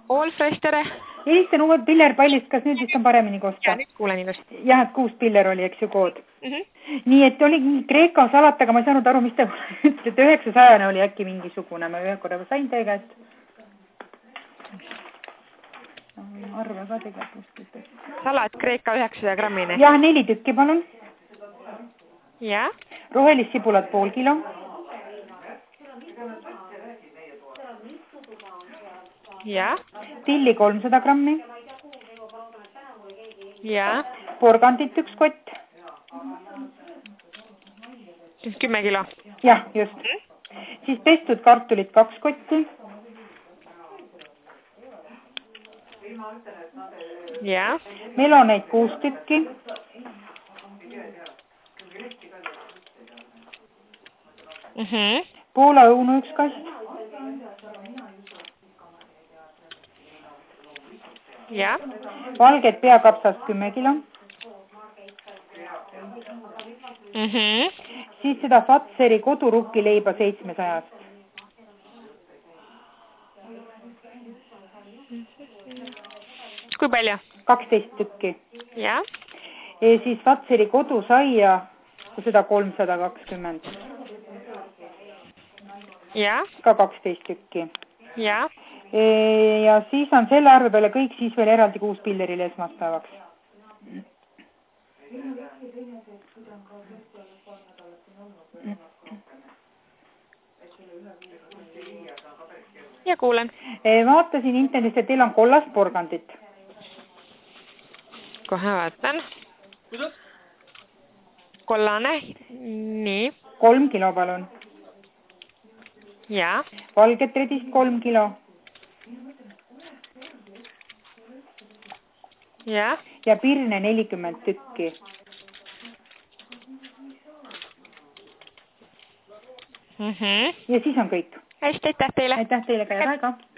All fresh, tere. Helistan uued pillerpallist, kas nüüd vist on paremini kosta? Ja, nüüd kuulen ilusti. Jah, et 6 piller oli, eks ju, kood. Nii, et oli Kreeka salat, aga ma ei saanud aru, mis te ütlete, 900 oli äkki mingisugune, ma ühe korra sain teie käest. Arve ka tegelikult. Salat Kreeka 900 grammine. Jah, 4 tükki, palun. Ja. Rohelist sibulat pool kilo. Ja. Tilli 300 grammi. Ja. Porgandit 1 kott. 10 kilo. Jah, just. Siis pestud kartulit 2 kotti. Ja. Meloneid 6 tükki. Poola õunu 1 kast. Ja. Valget peakapsast 10 kilo. Siis seda Fatseri kodurukkileiba 700-st. Kui palju? 12 tükki. Ja. Ja siis Fatseri kodusaia, seda 320. Ja. Ka 12 tükki. Ja. Ja siis on selle arve peale kõik, siis veel eraldi 6 pilleril esmaspäevaks. Ja kuulen. Vaatasin internetist, et teil on kollast porgandit. Kohe vaatan. Kollane. Nii. 3 kilo, palun. Ja. Valget redist 3 kilo. Ja. Ja pirne 40 tükki. Ja siis on kõik. Hästi, aitäh teile. Aitäh teile, ka ja aega.